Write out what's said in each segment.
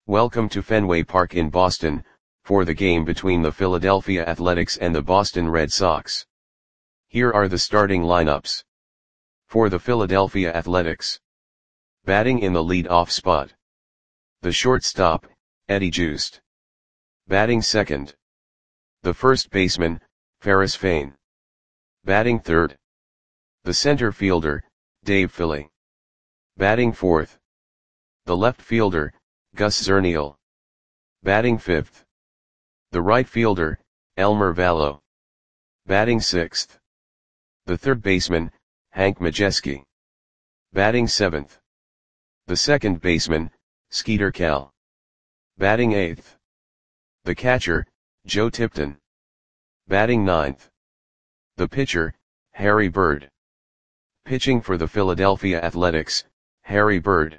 Welcome to Fenway Park in Boston, for the game between the Philadelphia Athletics and the Boston Red Sox. Here are the starting lineups. For the Philadelphia Athletics. Batting in the lead-off spot. The shortstop, Eddie Joost. Batting second. The first baseman, Ferris Fain. Batting third. The center fielder, Dave Philly. Batting fourth. The left fielder, Gus Zernial. Batting fifth. The right fielder, Elmer Valo. Batting sixth. The third baseman, Hank Majeski. Batting seventh. The second baseman, Skeeter Kell. Batting eighth. The catcher, Joe Tipton. Batting ninth. The pitcher, Harry Bird. Pitching for the Philadelphia Athletics, Harry Bird.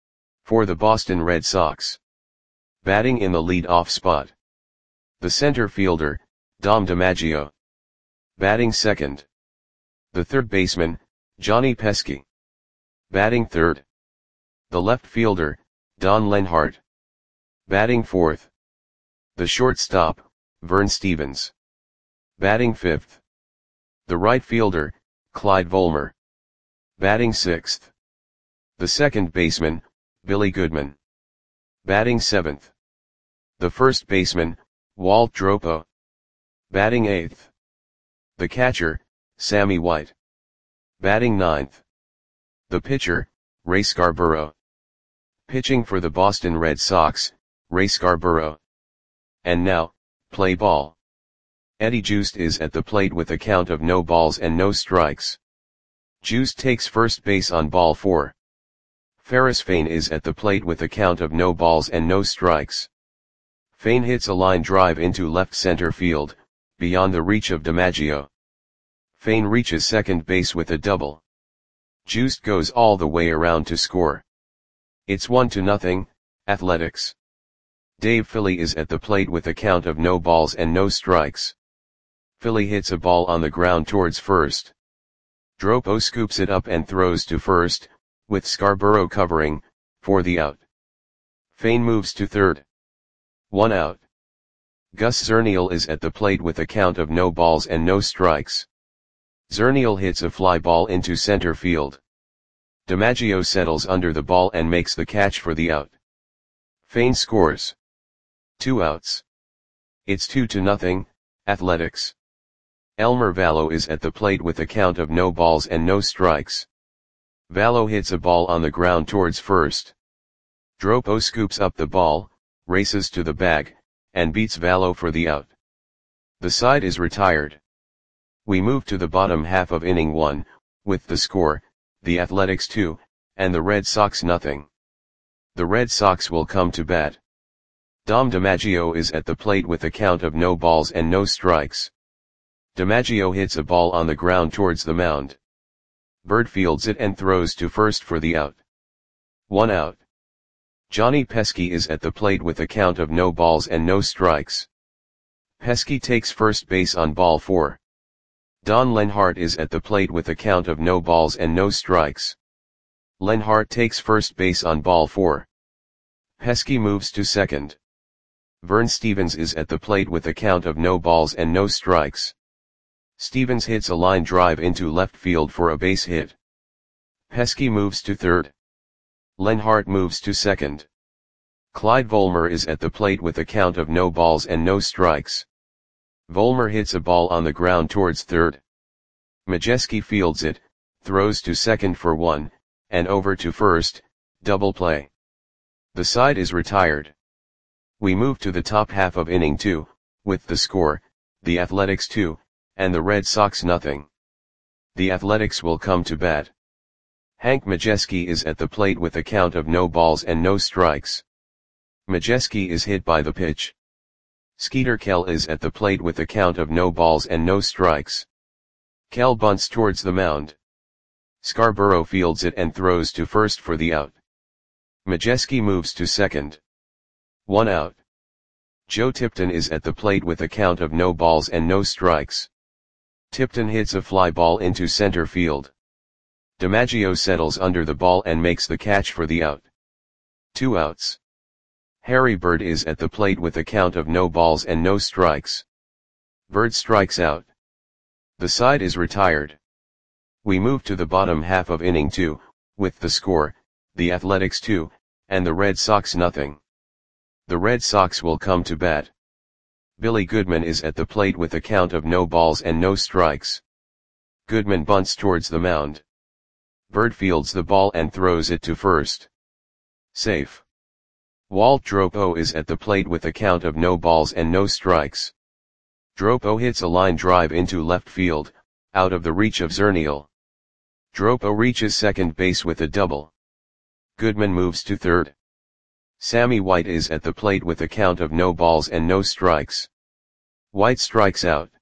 For the Boston Red Sox. Batting in the lead-off spot. The center fielder, Dom DiMaggio. Batting second. The third baseman, Johnny Pesky. Batting third. The left fielder, Don Lenhart. Batting fourth. The shortstop, Vern Stevens. Batting fifth. The right fielder, Clyde Volmer. Batting sixth. The second baseman, Billy Goodman. Batting seventh. The first baseman, Walt Dropo. Batting eighth. The catcher, Sammy White. Batting ninth. The pitcher, Ray Scarborough. Pitching for the Boston Red Sox, Ray Scarborough. And now, play ball. Eddie Joost is at the plate with a count of no balls and no strikes. Joost takes first base on ball 4. Ferris Fain is at the plate with a count of no balls and no strikes. Fain hits a line drive into left center field, beyond the reach of DiMaggio. Fain reaches second base with a double. Joost goes all the way around to score. It's 1-0, Athletics. Dave Philly is at the plate with a count of no balls and no strikes. Philly hits a ball on the ground towards first. Dropo scoops it up and throws to first, with Scarborough covering, for the out. Fain moves to third. 1 out. Gus Zernial is at the plate with a count of no balls and no strikes. Zernial hits a fly ball into center field. DiMaggio settles under the ball and makes the catch for the out. Fain scores. 2 outs. It's 2-0, Athletics. Elmer Valo is at the plate with a count of no balls and no strikes. Valo hits a ball on the ground towards first. Dropo scoops up the ball, races to the bag, and beats Valo for the out. The side is retired. We move to the bottom half of inning 1, with the score, the Athletics 2, and the Red Sox 0. The Red Sox will come to bat. Dom DiMaggio is at the plate with a count of no balls and no strikes. DiMaggio hits a ball on the ground towards the mound. Bird fields it and throws to first for the out. 1 out. Johnny Pesky is at the plate with a count of no balls and no strikes. Pesky takes first base on ball 4. Don Lenhart is at the plate with a count of no balls and no strikes. Lenhart takes first base on ball 4. Pesky moves to second. Vern Stevens is at the plate with a count of no balls and no strikes. Stevens hits a line drive into left field for a base hit. Pesky moves to third. Lenhart moves to second. Clyde Volmer is at the plate with a count of no balls and no strikes. Volmer hits a ball on the ground towards third. Majeski fields it, throws to second for 1, and over to first, double play. The side is retired. We move to the top half of inning 2, with the score, the Athletics 2, and the Red Sox 0. The Athletics will come to bat. Hank Majeski is at the plate with a count of no balls and no strikes. Majeski is hit by the pitch. Skeeter Kell is at the plate with a count of no balls and no strikes. Kell bunts towards the mound. Scarborough fields it and throws to first for the out. Majeski moves to second. 1 out. Joe Tipton is at the plate with a count of no balls and no strikes. Tipton hits a fly ball into center field. DiMaggio settles under the ball and makes the catch for the out. 2 outs. Harry Bird is at the plate with a count of no balls and no strikes. Bird strikes out. The side is retired. We move to the bottom half of inning 2, with the score, the Athletics 2, and the Red Sox nothing. The Red Sox will come to bat. Billy Goodman is at the plate with a count of no balls and no strikes. Goodman bunts towards the mound. Bird fields the ball and throws it to first. Safe. Walt Dropo is at the plate with a count of no balls and no strikes. Dropo hits a line drive into left field, out of the reach of Zernial. Dropo reaches second base with a double. Goodman moves to third. Sammy White is at the plate with a count of no balls and no strikes. White strikes out.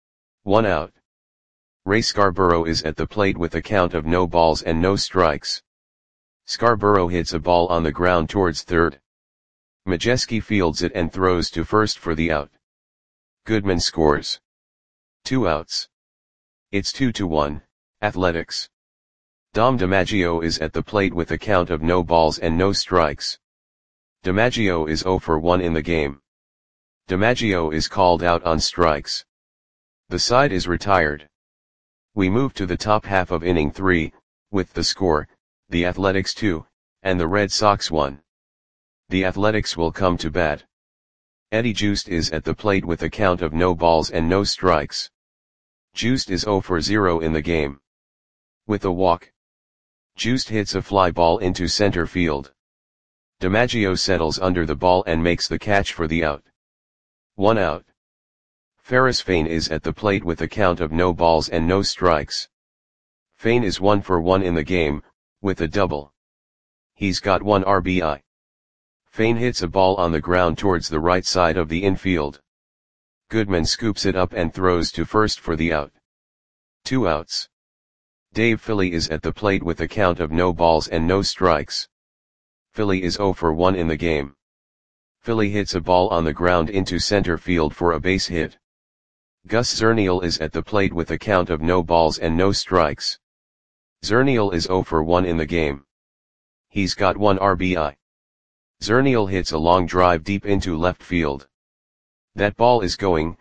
1 out. Ray Scarborough is at the plate with a count of no balls and no strikes. Scarborough hits a ball on the ground towards third. Majeski fields it and throws to first for the out. Goodman scores. 2 outs. It's 2-1, Athletics. Dom DiMaggio is at the plate with a count of no balls and no strikes. DiMaggio is 0 for 1 in the game. DiMaggio is called out on strikes. The side is retired. We move to the top half of inning 3, with the score, the Athletics 2, and the Red Sox 1. The Athletics will come to bat. Eddie Joost is at the plate with a count of no balls and no strikes. Joost is 0 for 0 in the game. With a walk. Joost hits a fly ball into center field. DiMaggio settles under the ball and makes the catch for the out. 1 out. Ferris Fain is at the plate with a count of no balls and no strikes. Fain is 1 for 1 in the game, with a double. He's got 1 RBI. Fain hits a ball on the ground towards the right side of the infield. Goodman scoops it up and throws to first for the out. 2 outs. Dave Philly is at the plate with a count of no balls and no strikes. Philly is 0 for 1 in the game. Philly hits a ball on the ground into center field for a base hit. Gus Zernial is at the plate with a count of no balls and no strikes. Zernial is 0 for 1 in the game. He's got 1 RBI. Zernial hits a long drive deep into left field. That ball is gone.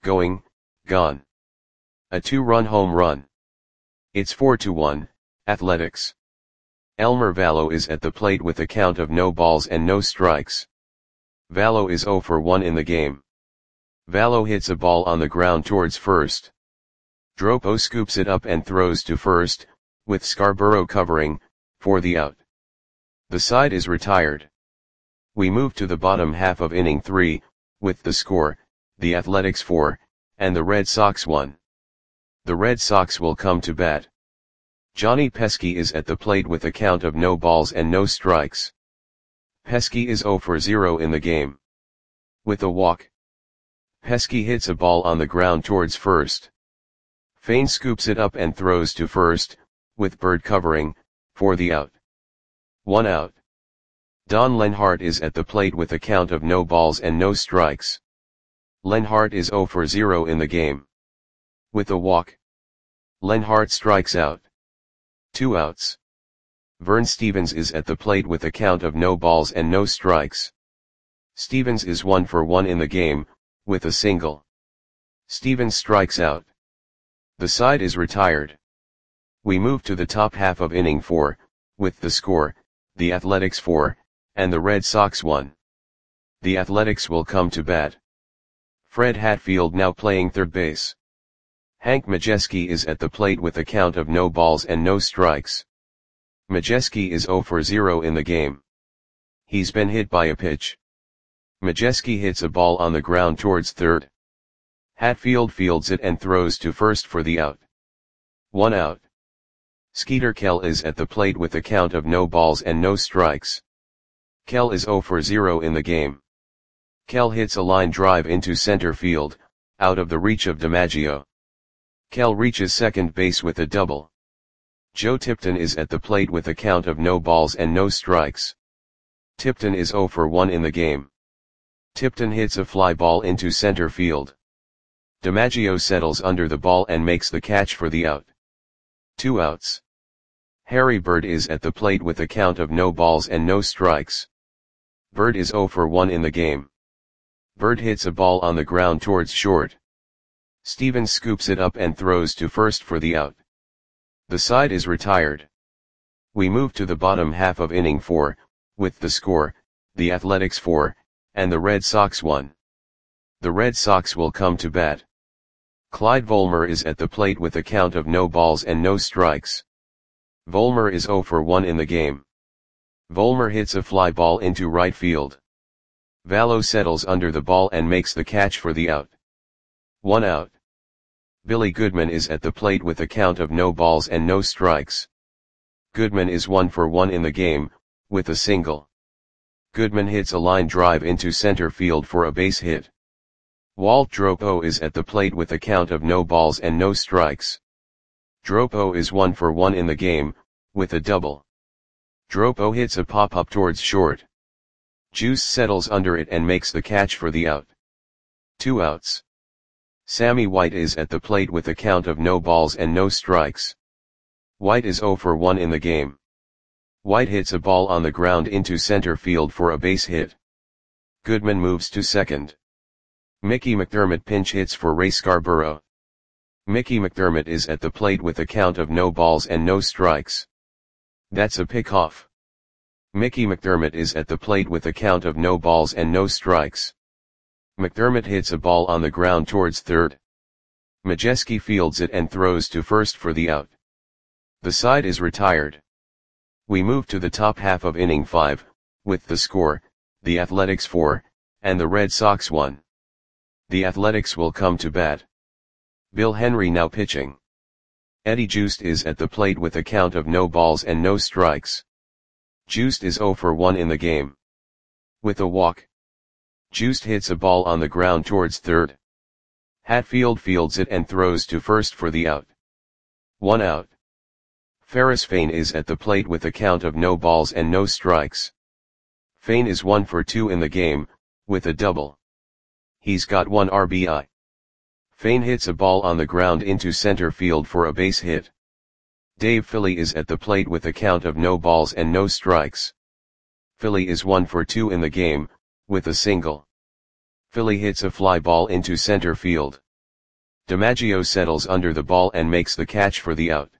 A 2-run home run. It's 4-1, Athletics. Elmer Vallo is at the plate with a count of no balls and no strikes. Vallo is 0 for 1 in the game. Vallo hits a ball on the ground towards first. Dropo scoops it up and throws to first, with Scarborough covering, for the out. The side is retired. We move to the bottom half of inning 3, with the score, the Athletics 4, and the Red Sox 1. The Red Sox will come to bat. Johnny Pesky is at the plate with a count of no balls and no strikes. Pesky is 0 for 0 in the game. With a walk. Pesky hits a ball on the ground towards first. Fain scoops it up and throws to first, with Bird covering, for the out. 1 out. Don Lenhart is at the plate with a count of no balls and no strikes. Lenhart is 0 for 0 in the game. With a walk. Lenhart strikes out. 2 outs. Vern Stevens is at the plate with a count of no balls and no strikes. Stevens is 1 for 1 in the game, with a single. Stevens strikes out. The side is retired. We move to the top half of inning 4, with the score, the Athletics 4, and the Red Sox 1. The Athletics will come to bat. Fred Hatfield now playing third base. Hank Majeski is at the plate with a count of no balls and no strikes. Majeski is 0 for 0 in the game. He's been hit by a pitch. Majeski hits a ball on the ground towards third. Hatfield fields it and throws to first for the out. 1 out. Skeeter Kell is at the plate with a count of no balls and no strikes. Kell is 0 for 0 in the game. Kell hits a line drive into center field, out of the reach of DiMaggio. Kell reaches second base with a double. Joe Tipton is at the plate with a count of no balls and no strikes. Tipton is 0 for 1 in the game. Tipton hits a fly ball into center field. DiMaggio settles under the ball and makes the catch for the out. 2 outs. Harry Bird is at the plate with a count of no balls and no strikes. Bird is 0 for 1 in the game. Bird hits a ball on the ground towards short. Stevens scoops it up and throws to first for the out. The side is retired. We move to the bottom half of inning 4, with the score, the Athletics 4, and the Red Sox 1. The Red Sox will come to bat. Clyde Volmer is at the plate with a count of no balls and no strikes. Volmer is 0 for 1 in the game. Volmer hits a fly ball into right field. Vallo settles under the ball and makes the catch for the out. 1 out. Billy Goodman is at the plate with a count of no balls and no strikes. Goodman is 1 for 1 in the game, with a single. Goodman hits a line drive into center field for a base hit. Walt Dropo is at the plate with a count of no balls and no strikes. Dropo is 1 for 1 in the game, with a double. Dropo hits a pop-up towards short. Juice settles under it and makes the catch for the out. 2 outs. Sammy White is at the plate with a count of no balls and no strikes. White is 0 for 1 in the game. White hits a ball on the ground into center field for a base hit. Goodman moves to second. Mickey McDermott pinch hits for Ray Scarborough. Mickey McDermott is at the plate with a count of no balls and no strikes. That's a pickoff. Mickey McDermott is at the plate with a count of no balls and no strikes. McDermott hits a ball on the ground towards third. Majewski fields it and throws to first for the out. The side is retired. We move to the top half of inning 5, with the score, the Athletics 4, and the Red Sox 1. The Athletics will come to bat. Bill Henry now pitching. Eddie Joost is at the plate with a count of no balls and no strikes. Joost is 0 for 1 in the game. With a walk. Joost hits a ball on the ground towards third. Hatfield fields it and throws to first for the out. 1 out. Ferris Fain is at the plate with a count of no balls and no strikes. Fain is 1 for 2 in the game, with a double. He's got 1 RBI. Fain hits a ball on the ground into center field for a base hit. Dave Philly is at the plate with a count of no balls and no strikes. Philly is 1 for 2 in the game, with a single. Philly hits a fly ball into center field. DiMaggio settles under the ball and makes the catch for the out.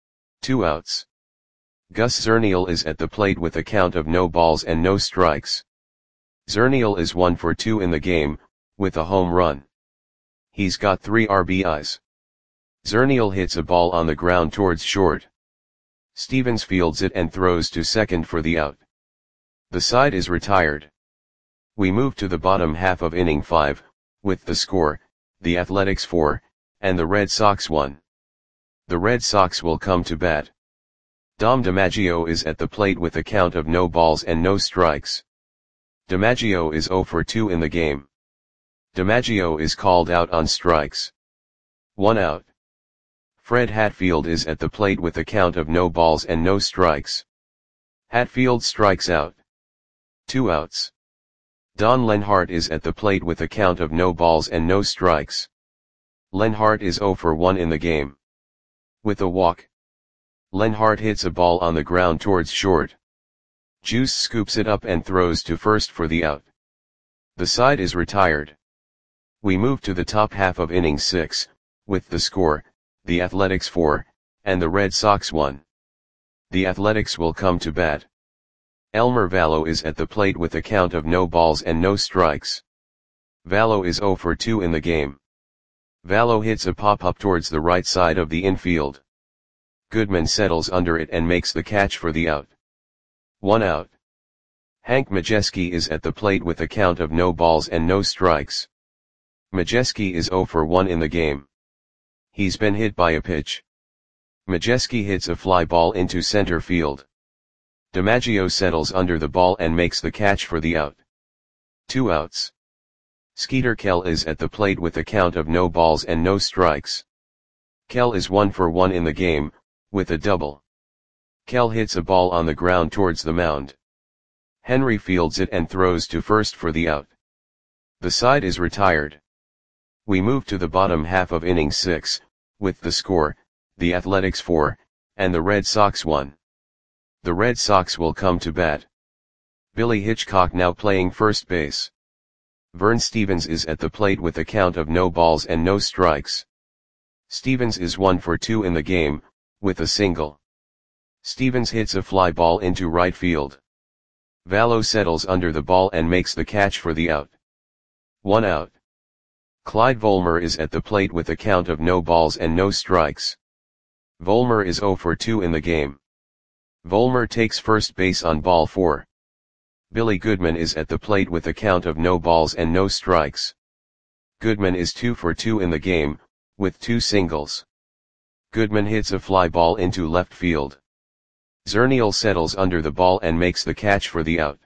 2 outs. Gus Zernial is at the plate with a count of no balls and no strikes. Zernial is 1 for 2 in the game, with a home run. He's got 3 RBIs. Zernial hits a ball on the ground towards short. Stevens fields it and throws to second for the out. The side is retired. We move to the bottom half of inning 5, with the score, the Athletics 4, and the Red Sox 1. The Red Sox will come to bat. Dom DiMaggio is at the plate with a count of no balls and no strikes. DiMaggio is 0 for 2 in the game. DiMaggio is called out on strikes. 1 out. Fred Hatfield is at the plate with a count of no balls and no strikes. Hatfield strikes out. 2 outs. Don Lenhart is at the plate with a count of no balls and no strikes. Lenhart is 0 for 1 in the game. With a walk. Lenhart hits a ball on the ground towards short. Juice scoops it up and throws to first for the out. The side is retired. We move to the top half of inning 6, with the score, the Athletics 4, and the Red Sox 1. The Athletics will come to bat. Elmer Vallo is at the plate with a count of no balls and no strikes. Vallo is 0 for 2 in the game. Vallo hits a pop-up towards the right side of the infield. Goodman settles under it and makes the catch for the out. 1 out. Hank Majewski is at the plate with a count of no balls and no strikes. Majewski is 0 for 1 in the game. He's been hit by a pitch. Majewski hits a fly ball into center field. DiMaggio settles under the ball and makes the catch for the out. 2 outs. Skeeter Kell is at the plate with a count of no balls and no strikes. Kell is 1 for 1 in the game, with a double. Kell hits a ball on the ground towards the mound. Henry fields it and throws to first for the out. The side is retired. We move to the bottom half of inning 6, with the score, the Athletics 4, and the Red Sox 1. The Red Sox will come to bat. Billy Hitchcock now playing first base. Vern Stevens is at the plate with a count of no balls and no strikes. Stevens is 1 for 2 in the game, with a single. Stevens hits a fly ball into right field. Vallo settles under the ball and makes the catch for the out. 1 out. Clyde Volmer is at the plate with a count of no balls and no strikes. Volmer is 0 for 2 in the game. Volmer takes first base on ball 4. Billy Goodman is at the plate with a count of no balls and no strikes. Goodman is 2 for 2 in the game, with 2 singles. Goodman hits a fly ball into left field. Zernial settles under the ball and makes the catch for the out.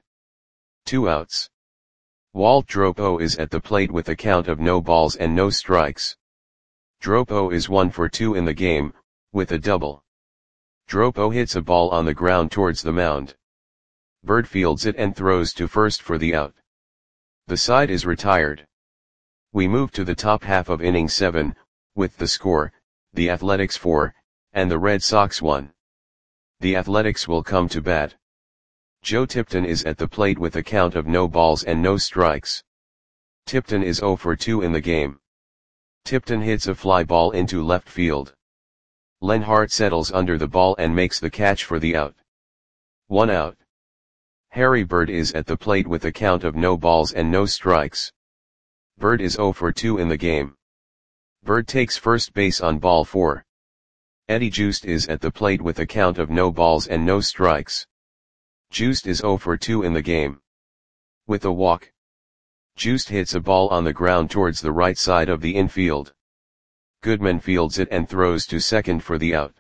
2 outs. Walt Dropo is at the plate with a count of no balls and no strikes. Dropo is 1 for 2 in the game, with a double. Dropo hits a ball on the ground towards the mound. Bird fields it and throws to first for the out. The side is retired. We move to the top half of inning 7, with the score, the Athletics 4, and the Red Sox 1. The Athletics will come to bat. Joe Tipton is at the plate with a count of no balls and no strikes. Tipton is 0 for 2 in the game. Tipton hits a fly ball into left field. Lenhart settles under the ball and makes the catch for the out. 1 out. Harry Bird is at the plate with a count of no balls and no strikes. Bird is 0 for 2 in the game. Bird takes first base on ball 4. Eddie Joost is at the plate with a count of no balls and no strikes. Joost is 0 for 2 in the game. With a walk. Joost hits a ball on the ground towards the right side of the infield. Goodman fields it and throws to second for the out.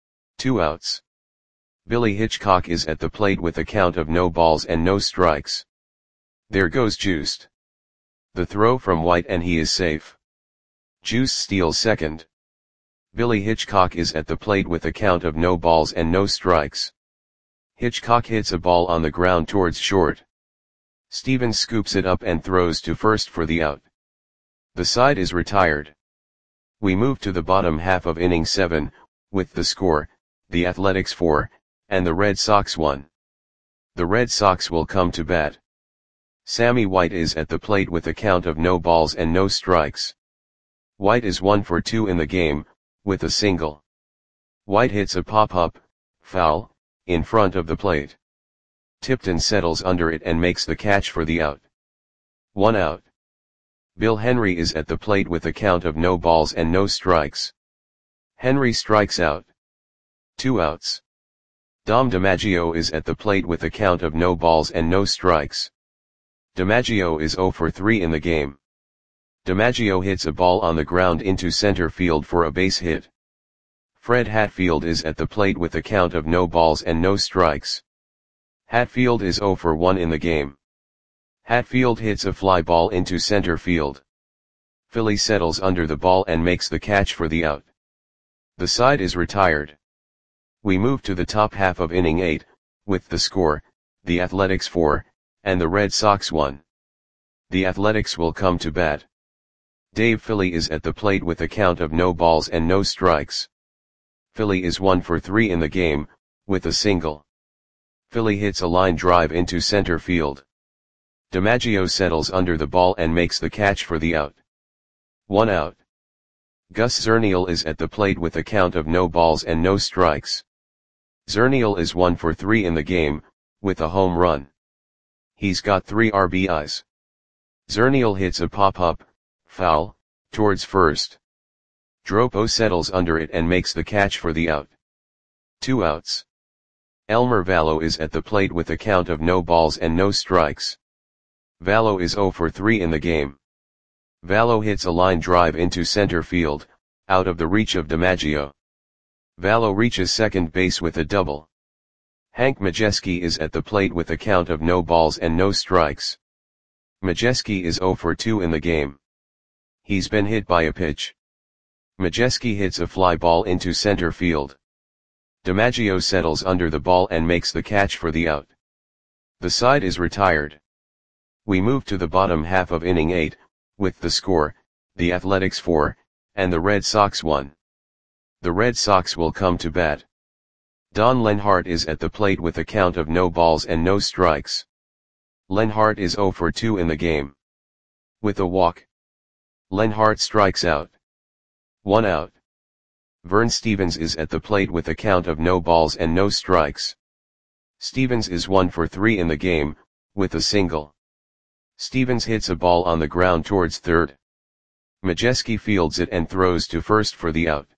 2 outs. Billy Hitchcock is at the plate with a count of no balls and no strikes. There goes Joost. The throw from White and he is safe. Joost steals second. Billy Hitchcock is at the plate with a count of no balls and no strikes. Hitchcock hits a ball on the ground towards short. Stevens scoops it up and throws to first for the out. The side is retired. We move to the bottom half of inning 7, with the score, the Athletics 4, and the Red Sox 1. The Red Sox will come to bat. Sammy White is at the plate with a count of no balls and no strikes. White is 1 for 2 in the game, with a single. White hits a pop-up, foul, in front of the plate. Tipton settles under it and makes the catch for the out. 1 out. Bill Henry is at the plate with a count of no balls and no strikes. Henry strikes out. 2 outs. Dom DiMaggio is at the plate with a count of no balls and no strikes. DiMaggio is 0 for 3 in the game. DiMaggio hits a ball on the ground into center field for a base hit. Fred Hatfield is at the plate with a count of no balls and no strikes. Hatfield is 0 for 1 in the game. Hatfield hits a fly ball into center field. Philly settles under the ball and makes the catch for the out. The side is retired. We move to the top half of inning 8, with the score, the Athletics 4, and the Red Sox 1. The Athletics will come to bat. Dave Philly is at the plate with a count of no balls and no strikes. Philly is 1 for 3 in the game, with a single. Philly hits a line drive into center field. DiMaggio settles under the ball and makes the catch for the out. 1 out. Gus Zernial is at the plate with a count of no balls and no strikes. Zernial is 1 for 3 in the game, with a home run. He's got 3 RBIs. Zernial hits a pop-up, foul, towards first. Dropo settles under it and makes the catch for the out. 2 outs. Elmer Vallo is at the plate with a count of no balls and no strikes. Vallo is 0 for 3 in the game. Vallo hits a line drive into center field, out of the reach of DiMaggio. Vallo reaches second base with a double. Hank Majeski is at the plate with a count of no balls and no strikes. Majeski is 0 for 2 in the game. He's been hit by a pitch. Majeski hits a fly ball into center field. DiMaggio settles under the ball and makes the catch for the out. The side is retired. We move to the bottom half of inning 8, with the score, the Athletics 4, and the Red Sox 1. The Red Sox will come to bat. Don Lenhart is at the plate with a count of no balls and no strikes. Lenhart is 0 for 2 in the game. With a walk, Lenhart strikes out. 1 out. Vern Stevens is at the plate with a count of no balls and no strikes. Stevens is 1 for 3 in the game, with a single. Stevens hits a ball on the ground towards third. Majewski fields it and throws to first for the out.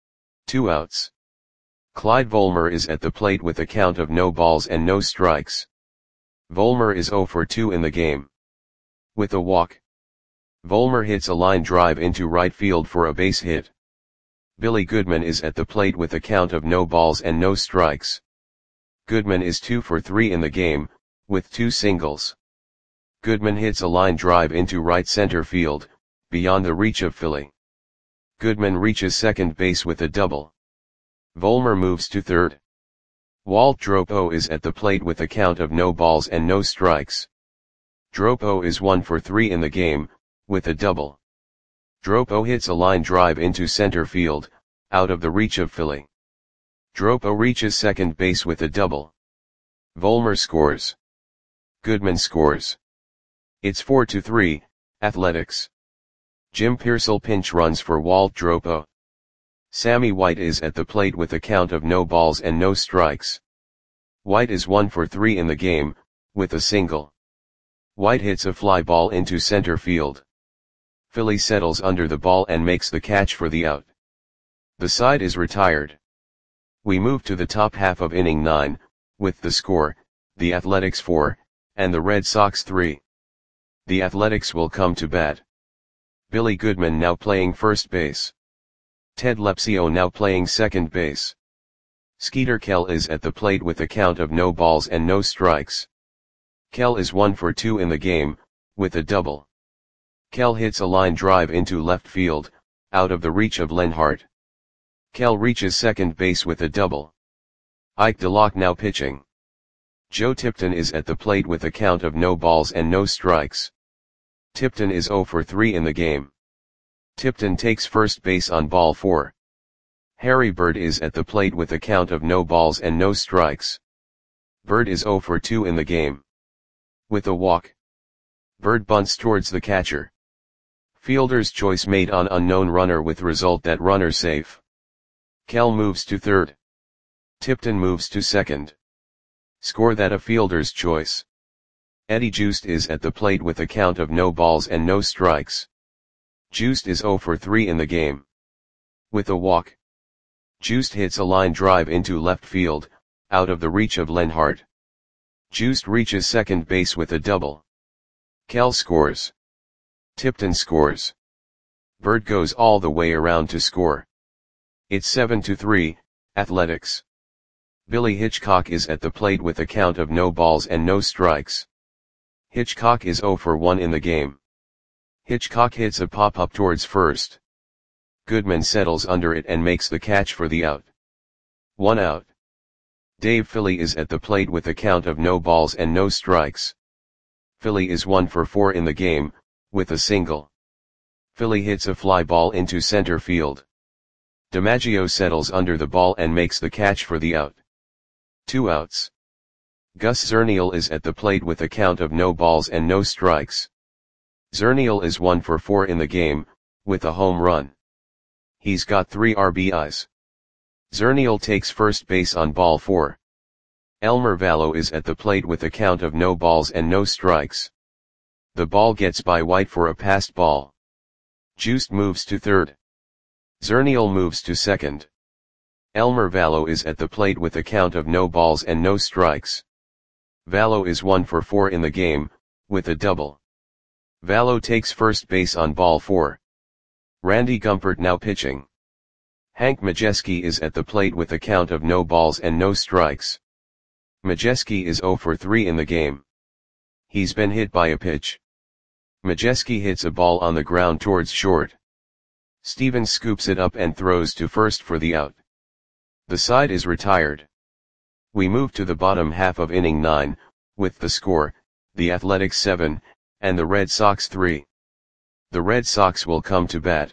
2 outs. Clyde Volmer is at the plate with a count of no balls and no strikes. Volmer is 0 for 2 in the game. With a walk, Volmer hits a line drive into right field for a base hit. Billy Goodman is at the plate with a count of no balls and no strikes. Goodman is 2 for 3 in the game, with 2 singles. Goodman hits a line drive into right center field, beyond the reach of Philly. Goodman reaches second base with a double. Volmer moves to third. Walt Dropo is at the plate with a count of no balls and no strikes. Dropo is 1 for 3 in the game, with a double. Dropo hits a line drive into center field, out of the reach of Philly. Dropo reaches second base with a double. Volmer scores. Goodman scores. It's 4-3, Athletics. Jim Pearsall pinch runs for Walt Dropo. Sammy White is at the plate with a count of no balls and no strikes. White is 1 for 3 in the game, with a single. White hits a fly ball into center field. Philly settles under the ball and makes the catch for the out. The side is retired. We move to the top half of inning 9, with the score, the Athletics 4, and the Red Sox 3. The Athletics will come to bat. Billy Goodman now playing first base. Ted Lepsio now playing second base. Skeeter Kell is at the plate with a count of no balls and no strikes. Kell is 1 for 2 in the game, with a double. Kell hits a line drive into left field, out of the reach of Lenhart. Kell reaches second base with a double. Ike DeLocke now pitching. Joe Tipton is at the plate with a count of no balls and no strikes. Tipton is 0 for 3 in the game. Tipton takes first base on ball 4. Harry Bird is at the plate with a count of no balls and no strikes. Bird is 0 for 2 in the game. With a walk, Bird bunts towards the catcher. Fielder's choice made on unknown runner with result that runner safe. Kell moves to third. Tipton moves to second. Score that a fielder's choice. Eddie Joost is at the plate with a count of no balls and no strikes. Joost is 0 for 3 in the game. With a walk, Joost hits a line drive into left field, out of the reach of Lenhart. Joost reaches second base with a double. Kell scores. Tipton scores. Bird goes all the way around to score. It's 7-3, Athletics. Billy Hitchcock is at the plate with a count of no balls and no strikes. Hitchcock is 0 for 1 in the game. Hitchcock hits a pop-up towards first. Goodman settles under it and makes the catch for the out. 1 out. Dave Philly is at the plate with a count of no balls and no strikes. Philly is 1 for 4 in the game, with a single. Philly hits a fly ball into center field. DiMaggio settles under the ball and makes the catch for the out. 2 outs. Gus Zernial is at the plate with a count of no balls and no strikes. Zernial is 1 for 4 in the game, with a home run. He's got 3 RBIs. Zernial takes first base on ball 4. Elmer Vallow is at the plate with a count of no balls and no strikes. The ball gets by White for a passed ball. Joost moves to third. Zernial moves to second. Elmer Vallow is at the plate with a count of no balls and no strikes. Vallow is 1 for 4 in the game, with a double. Vallow takes first base on ball 4. Randy Gumpert now pitching. Hank Majewski is at the plate with a count of no balls and no strikes. Majewski is 0 for 3 in the game. He's been hit by a pitch. Majewski hits a ball on the ground towards short. Stevens scoops it up and throws to first for the out. The side is retired. We move to the bottom half of inning 9, with the score, the Athletics 7, and the Red Sox 3. The Red Sox will come to bat.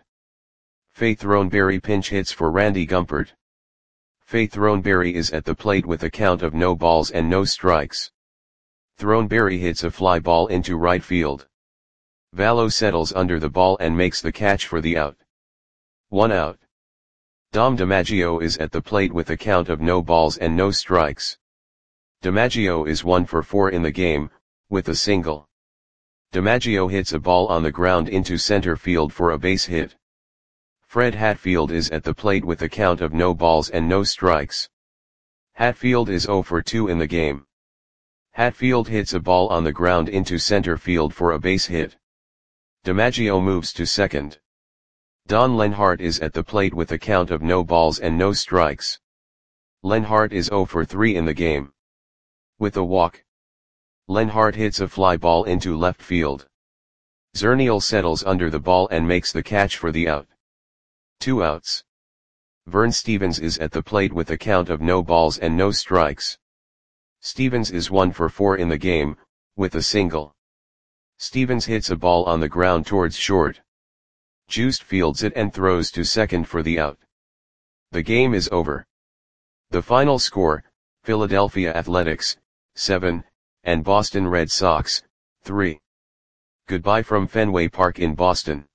Faith Throneberry pinch hits for Randy Gumpert. Faith Throneberry is at the plate with a count of no balls and no strikes. Throneberry hits a fly ball into right field. Vallo settles under the ball and makes the catch for the out. 1 out. Dom DiMaggio is at the plate with a count of no balls and no strikes. DiMaggio is 1 for 4 in the game, with a single. DiMaggio hits a ball on the ground into center field for a base hit. Fred Hatfield is at the plate with a count of no balls and no strikes. Hatfield is 0 for 2 in the game. Hatfield hits a ball on the ground into center field for a base hit. DiMaggio moves to second. Don Lenhart is at the plate with a count of no balls and no strikes. Lenhart is 0 for 3 in the game. With a walk, Lenhart hits a fly ball into left field. Zernial settles under the ball and makes the catch for the out. 2 outs. Vern Stevens is at the plate with a count of no balls and no strikes. Stevens is 1 for 4 in the game, with a single. Stevens hits a ball on the ground towards short. Juiced fields it and throws to second for the out. The game is over. The final score, Philadelphia Athletics, 7, and Boston Red Sox, 3. Goodbye from Fenway Park in Boston.